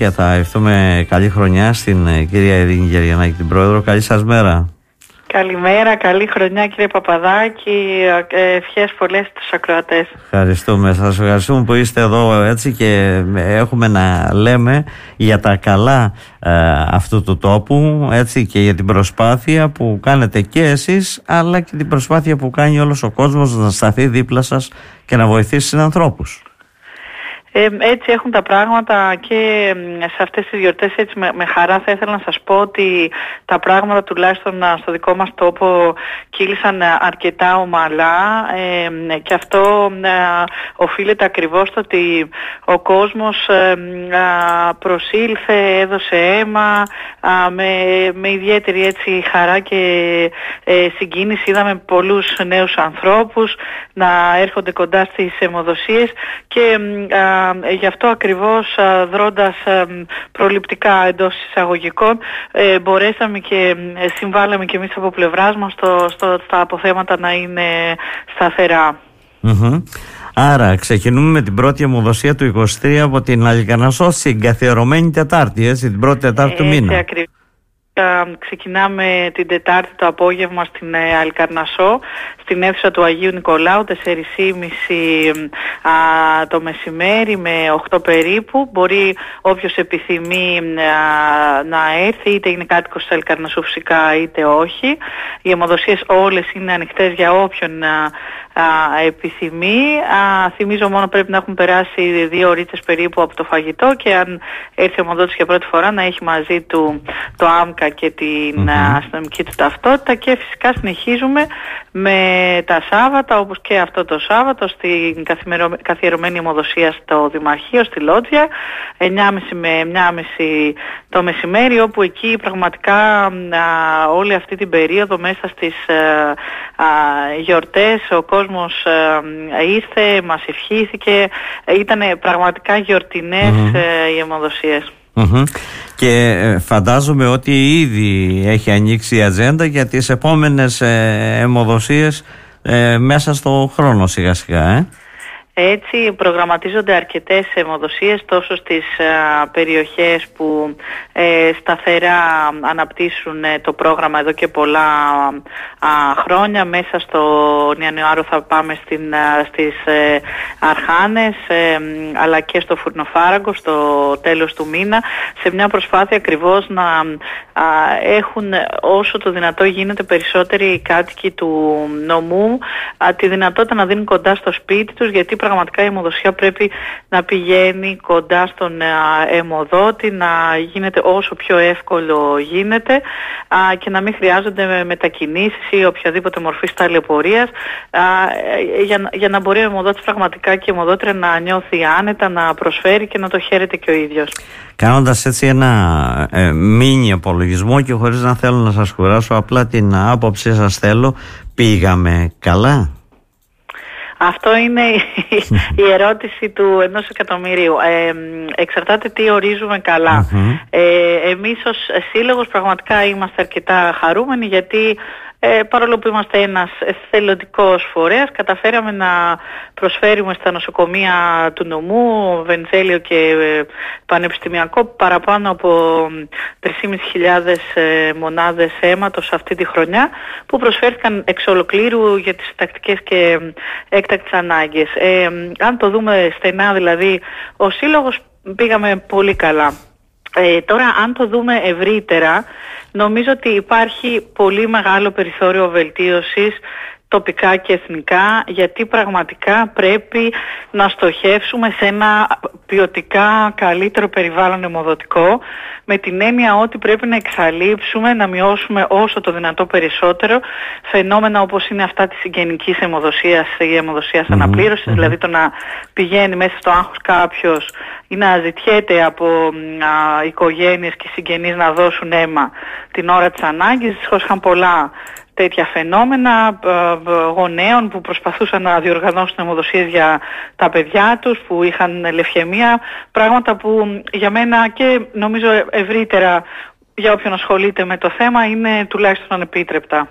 και θα ευχηθούμε καλή χρονιά στην κυρία Ειρήνη Γεωργιανάκη, την πρόεδρο. Καλή σας μέρα. Καλημέρα, καλή χρονιά κύριε Παπαδάκη, ευχές πολλές στους ακροατές. Ευχαριστούμε, σας ευχαριστούμε που είστε εδώ έτσι και έχουμε να λέμε για τα καλά αυτού του τόπου, έτσι, και για την προσπάθεια που κάνετε και εσείς, αλλά και την προσπάθεια που κάνει όλος ο κόσμος να σταθεί δίπλα σας και να βοηθήσει συνανθρώπους. Έτσι έχουν τα πράγματα και σε αυτές τις γιορτές. Έτσι με χαρά θα ήθελα να σας πω ότι τα πράγματα τουλάχιστον στο δικό μας τόπο κύλησαν αρκετά ομαλά, και αυτό οφείλεται ακριβώς στο ότι ο κόσμος προσήλθε, έδωσε αίμα με ιδιαίτερη έτσι χαρά και συγκίνηση. Είδαμε πολλούς νέους ανθρώπους να έρχονται κοντά στις αιμοδοσίες και γι' αυτό ακριβώς δρώντας προληπτικά εντός εισαγωγικών μπορέσαμε και συμβάλαμε και εμείς από πλευράς μας στα αποθέματα να είναι σταθερά. Άρα ξεκινούμε με την πρώτη αιμοδοσία του 23 από την Αλικαρνασσό στην καθιερωμένη Τετάρτη, έτσι, την πρώτη Τετάρτη του μήνα. Ακριβώς. Ξεκινάμε την Τετάρτη το απόγευμα στην Αλικαρνασσό, στην αίθουσα του Αγίου Νικολάου, 4:30 το μεσημέρι με 8 περίπου. Μπορεί όποιος επιθυμεί να έρθει, είτε είναι κάτοικος της Αλικαρνασσού φυσικά είτε όχι. Οι αιμοδοσίες όλες είναι ανοιχτές για όποιον επιθυμεί. Θυμίζω μόνο πρέπει να έχουν περάσει 2 ώρες περίπου από το φαγητό και αν έρθει ο αιμοδότης για πρώτη φορά να έχει μαζί του το άμκα και την αστυνομική του ταυτότητα. Και φυσικά συνεχίζουμε με τα Σάββατα, όπως και αυτό το Σάββατο, στην καθιερωμένη αιμοδοσία στο Δημαρχείο, στη Λότζια, 9:30 με 1:30 το μεσημέρι, όπου εκεί πραγματικά όλη αυτή την περίοδο μέσα στις γιορτές ο κόσμος ήρθε, μας ευχήθηκε, ήταν πραγματικά γιορτινές οι αιμοδοσίες. Και φαντάζομαι ότι ήδη έχει ανοίξει η ατζέντα για τις επόμενες αιμοδοσίες μέσα στο χρόνο σιγά σιγά. Έτσι προγραμματίζονται αρκετές αιμοδοσίες τόσο στις περιοχές που σταθερά αναπτύσσουν το πρόγραμμα εδώ και πολλά χρόνια. Μέσα στον Ιανουάριο θα πάμε στις Αρχάνες, αλλά και στο Φουρνοφάραγκο στο τέλος του μήνα, σε μια προσπάθεια ακριβώς να έχουν όσο το δυνατό γίνεται περισσότεροι κάτοικοι του νομού τη δυνατότητα να δίνουν κοντά στο σπίτι τους, γιατί πραγματικά η αιμοδοσία πρέπει να πηγαίνει κοντά στον αιμοδότη, να γίνεται όσο πιο εύκολο γίνεται και να μην χρειάζονται μετακινήσεις ή οποιαδήποτε μορφή ταλαιπωρίας, για να μπορεί ο αιμοδότης πραγματικά και η αιμοδότρια να νιώθει άνετα, να προσφέρει και να το χαίρεται και ο ίδιος. Κάνοντας έτσι ένα μίνι απολογισμό και χωρίς να θέλω να σας κουράσω, απλά την άποψή σας θέλω, πήγαμε καλά? Αυτό είναι η ερώτηση του 1 εκατομμυρίου. Εξαρτάται τι ορίζουμε καλά. Εμείς ως σύλλογος πραγματικά είμαστε αρκετά χαρούμενοι, γιατί παρόλο που είμαστε ένας εθελοντικός φορέας, καταφέραμε να προσφέρουμε στα νοσοκομεία του νομού, Βενιζέλιο και Πανεπιστημιακό, παραπάνω από 3.500 μονάδες αίματος αυτή τη χρονιά, που προσφέρθηκαν εξ ολοκλήρου για τις τακτικές και έκτακτες ανάγκες. Αν το δούμε στενά, δηλαδή, ο σύλλογος πήγαμε πολύ καλά. Τώρα αν το δούμε ευρύτερα, νομίζω ότι υπάρχει πολύ μεγάλο περιθώριο βελτίωσης τοπικά και εθνικά, γιατί πραγματικά πρέπει να στοχεύσουμε σε ένα ποιοτικά καλύτερο περιβάλλον αιμοδοτικό, με την έννοια ότι πρέπει να εξαλείψουμε, να μειώσουμε όσο το δυνατό περισσότερο φαινόμενα όπως είναι αυτά της συγγενικής αιμοδοσίας ή αιμοδοσίας αναπλήρωσης, δηλαδή το να πηγαίνει μέσα στο άγχος κάποιος ή να ζητιέται από οικογένειες και συγγενείς να δώσουν αίμα την ώρα της ανάγκης. Δυστυχώς είχαν πολλά τέτοια φαινόμενα γονέων που προσπαθούσαν να διοργανώσουν αιμοδοσίες για τα παιδιά τους που είχαν λευχαιμία, πράγματα που για μένα και νομίζω ευρύτερα για όποιον ασχολείται με το θέμα είναι τουλάχιστον ανεπίτρεπτα.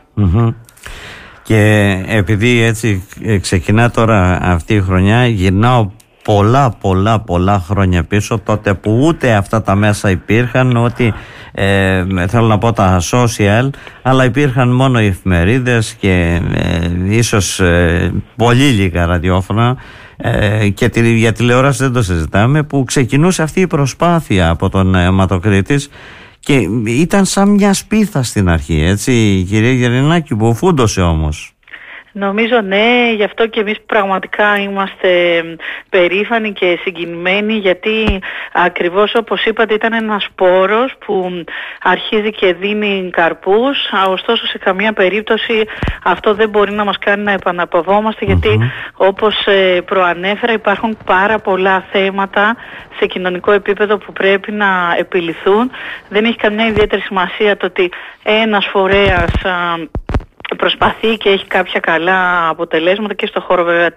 Και επειδή έτσι ξεκινά τώρα αυτή η χρονιά, γυρνάω πολλά χρόνια πίσω, τότε που ούτε αυτά τα μέσα υπήρχαν, ότι θέλω να πω τα social, αλλά υπήρχαν μόνο οι εφημερίδες και ίσως πολύ λίγα ραδιόφωνα, και για τηλεόραση δεν το συζητάμε, που ξεκινούσε αυτή η προσπάθεια από τον αιματοκρίτης και ήταν σαν μια σπίθα στην αρχή, έτσι κυρία Γερινάκη, που φούντωσε όμως. Νομίζω ναι, γι' αυτό και εμείς πραγματικά είμαστε περήφανοι και συγκινημένοι, γιατί ακριβώς όπως είπατε ήταν ένας σπόρος που αρχίζει και δίνει καρπούς, ωστόσο σε καμία περίπτωση αυτό δεν μπορεί να μας κάνει να επαναπαυόμαστε, γιατί όπως προανέφερα υπάρχουν πάρα πολλά θέματα σε κοινωνικό επίπεδο που πρέπει να επιληθούν. Δεν έχει καμιά ιδιαίτερη σημασία το ότι ένας φορέας προσπαθεί και έχει κάποια καλά αποτελέσματα και στο χώρο βέβαια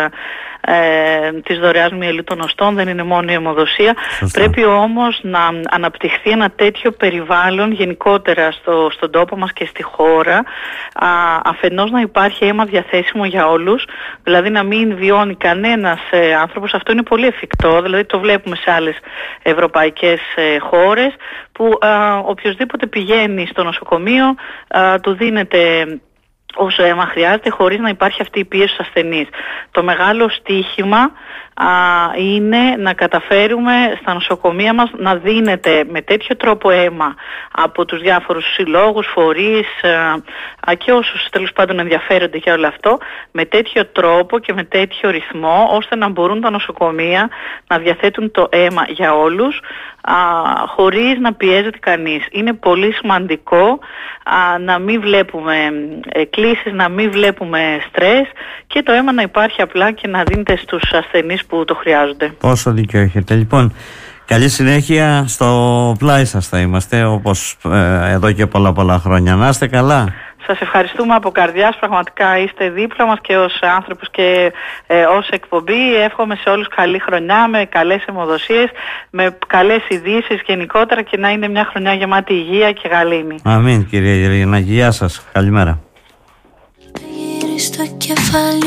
της δωρεάς μυελού των οστών, δεν είναι μόνο η αιμοδοσία. Πρέπει όμως να αναπτυχθεί ένα τέτοιο περιβάλλον γενικότερα στον τόπο μας και στη χώρα, αφενός να υπάρχει αίμα διαθέσιμο για όλους, δηλαδή να μην βιώνει κανένας άνθρωπος. Αυτό είναι πολύ εφικτό, δηλαδή το βλέπουμε σε άλλες ευρωπαϊκές χώρες, που οποιοσδήποτε πηγαίνει στο νοσοκομείο του δίνεται όσο αίμα χρειάζεται, χωρίς να υπάρχει αυτή η πίεση στους ασθενείς. Το μεγάλο στοίχημα είναι να καταφέρουμε στα νοσοκομεία μας να δίνεται με τέτοιο τρόπο αίμα από τους διάφορους συλλόγους, φορείς και όσους τέλος πάντων ενδιαφέρονται για όλο αυτό, με τέτοιο τρόπο και με τέτοιο ρυθμό, ώστε να μπορούν τα νοσοκομεία να διαθέτουν το αίμα για όλους, χωρίς να πιέζεται κανείς. Είναι πολύ σημαντικό να μην βλέπουμε κλήσεις, να μην βλέπουμε στρες και το αίμα να υπάρχει απλά και να δίνεται στους ασθενείς που το χρειάζονται. Πόσο δίκιο έχετε. Λοιπόν, καλή συνέχεια, στο πλάι σας θα είμαστε, όπως εδώ και πολλά χρόνια. Να είστε καλά. Σας ευχαριστούμε από καρδιάς, πραγματικά είστε δίπλα μας και ως άνθρωπος και ως εκπομπή. Εύχομαι σε όλους καλή χρονιά, με καλές αιμοδοσίες, με καλές ειδήσεις γενικότερα, και να είναι μια χρονιά γεμάτη υγεία και γαλήνη. Αμήν κυρία Γερινάκη, γεια σας, καλημέρα.